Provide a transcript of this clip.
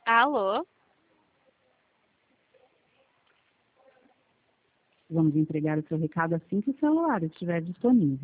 Alô? Vamos entregar o seu recado assim que o celular estiver disponível.